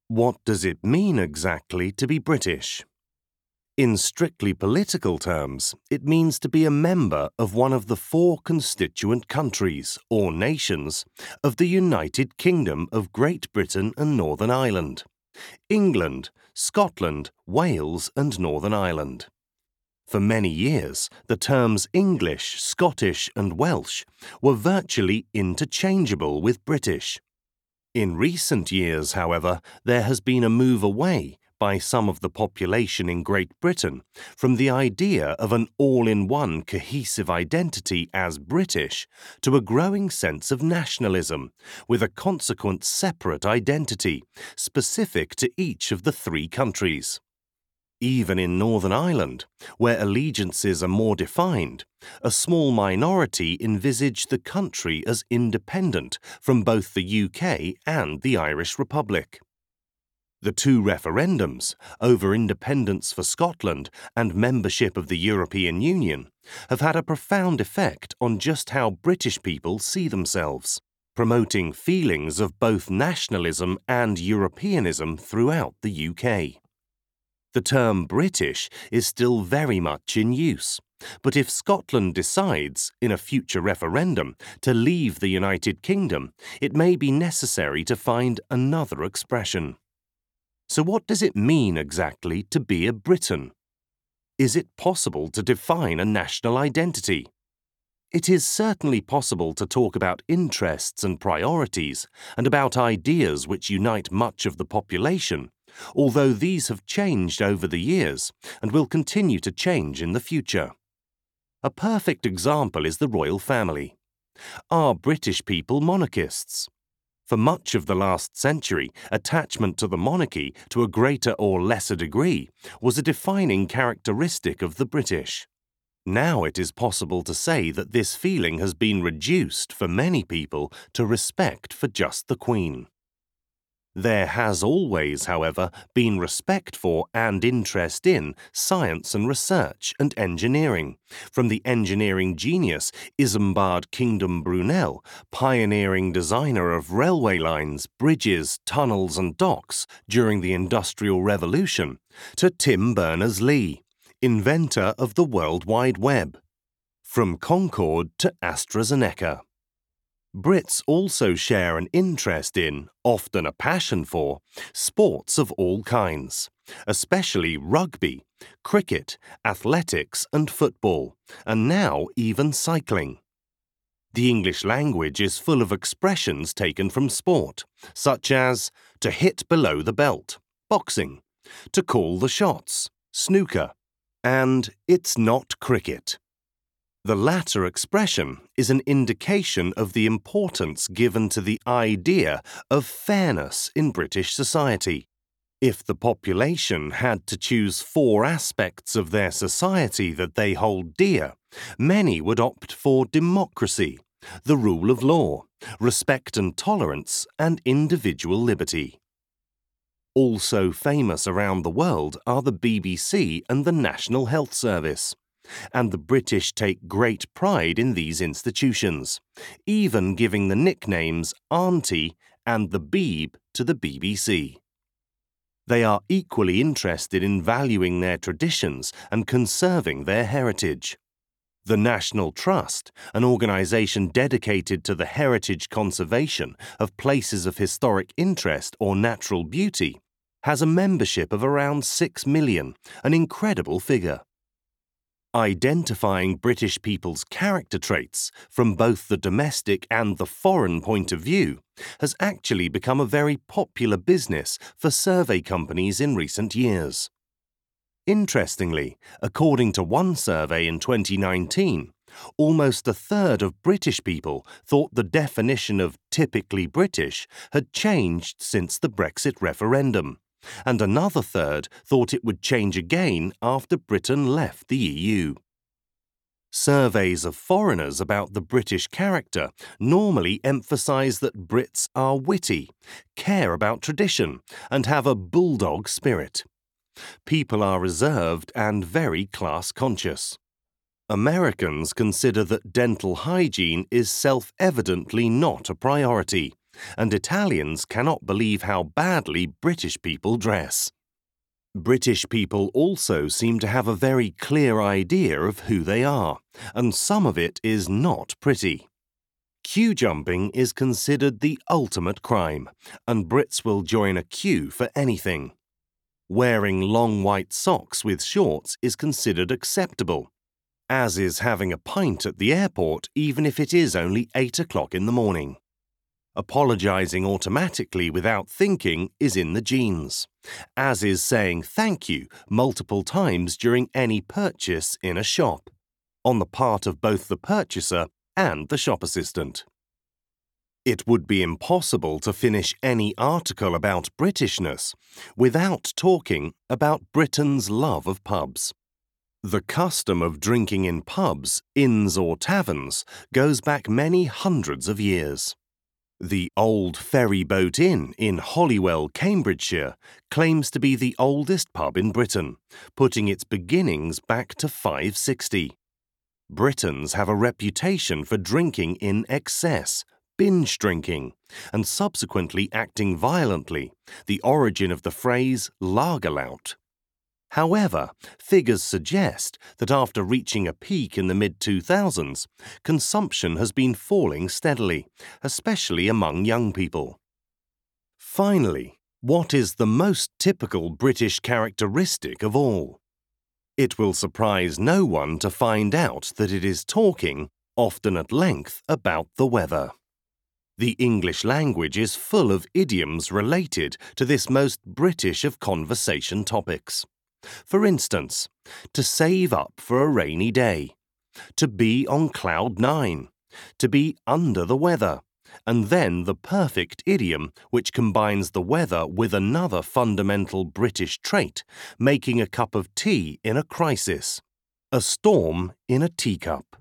What does it mean exactly to be British? In strictly political terms, it means to be a member of one of the four constituent countries, or nations, of the United Kingdom of Great Britain and Northern Ireland: England, Scotland, Wales and Northern Ireland. For many years, the terms English, Scottish and Welsh were virtually interchangeable with British. In recent years, however, there has been a move away by some of the population in Great Britain from the idea of an all-in-one cohesive identity as British to a growing sense of nationalism, with a consequent separate identity specific to each of the three countries. Even in Northern Ireland, where allegiances are more defined, a small minority envisage the country as independent from both the UK and the Irish Republic. The two referendums, over independence for Scotland and membership of the European Union, have had a profound effect on just how British people see themselves, promoting feelings of both nationalism and Europeanism throughout the UK. The term British is still very much in use, but if Scotland decides, in a future referendum, to leave the United Kingdom, it may be necessary to find another expression. So what does it mean exactly to be a Briton? Is it possible to define a national identity? It is certainly possible to talk about interests and priorities and about ideas which unite much of the population, although these have changed over the years and will continue to change in the future. A perfect example is the royal family. Are British people monarchists? For much of the last century, attachment to the monarchy to a greater or lesser degree was a defining characteristic of the British. Now it is possible to say that this feeling has been reduced for many people to respect for just the Queen. There has always, however, been respect for and interest in science and research and engineering, from the engineering genius Isambard Kingdom Brunel, pioneering designer of railway lines, bridges, tunnels and docks during the Industrial Revolution, to Tim Berners-Lee, inventor of the World Wide Web, from Concorde to AstraZeneca. Brits also share an interest in, often a passion for, sports of all kinds, especially rugby, cricket, athletics and football, and now even cycling. The English language is full of expressions taken from sport, such as to hit below the belt, boxing, to call the shots, snooker, and it's not cricket. The latter expression is an indication of the importance given to the idea of fairness in British society. If the population had to choose four aspects of their society that they hold dear, many would opt for democracy, the rule of law, respect and tolerance, and individual liberty. Also famous around the world are the BBC and the National Health Service, and the British take great pride in these institutions, even giving the nicknames Auntie and the Beeb to the BBC. They are equally interested in valuing their traditions and conserving their heritage. The National Trust, an organisation dedicated to the heritage conservation of places of historic interest or natural beauty, has a membership of around 6 million, an incredible figure. Identifying British people's character traits from both the domestic and the foreign point of view has actually become a very popular business for survey companies in recent years. Interestingly, according to one survey in 2019, almost a third of British people thought the definition of typically British had changed since the Brexit referendum, and another third thought it would change again after Britain left the EU. Surveys of foreigners about the British character normally emphasise that Brits are witty, care about tradition, and have a bulldog spirit. People are reserved and very class-conscious. Americans consider that dental hygiene is self-evidently not a priority, and Italians cannot believe how badly British people dress. British people also seem to have a very clear idea of who they are, and some of it is not pretty. Queue jumping is considered the ultimate crime, and Brits will join a queue for anything. Wearing long white socks with shorts is considered acceptable, as is having a pint at the airport even if it is only 8 o'clock in the morning. Apologising automatically without thinking is in the genes, as is saying thank you multiple times during any purchase in a shop, on the part of both the purchaser and the shop assistant. It would be impossible to finish any article about Britishness without talking about Britain's love of pubs. The custom of drinking in pubs, inns or taverns goes back many hundreds of years. The Old Ferry Boat Inn in Holywell, Cambridgeshire, claims to be the oldest pub in Britain, putting its beginnings back to 560. Britons have a reputation for drinking in excess, binge drinking, and subsequently acting violently, the origin of the phrase lagerlout. However, figures suggest that after reaching a peak in the mid-2000s, consumption has been falling steadily, especially among young people. Finally, what is the most typical British characteristic of all? It will surprise no one to find out that it is talking, often at length, about the weather. The English language is full of idioms related to this most British of conversation topics. For instance, to save up for a rainy day, to be on cloud nine, to be under the weather, and then the perfect idiom which combines the weather with another fundamental British trait, making a cup of tea in a crisis, a storm in a teacup.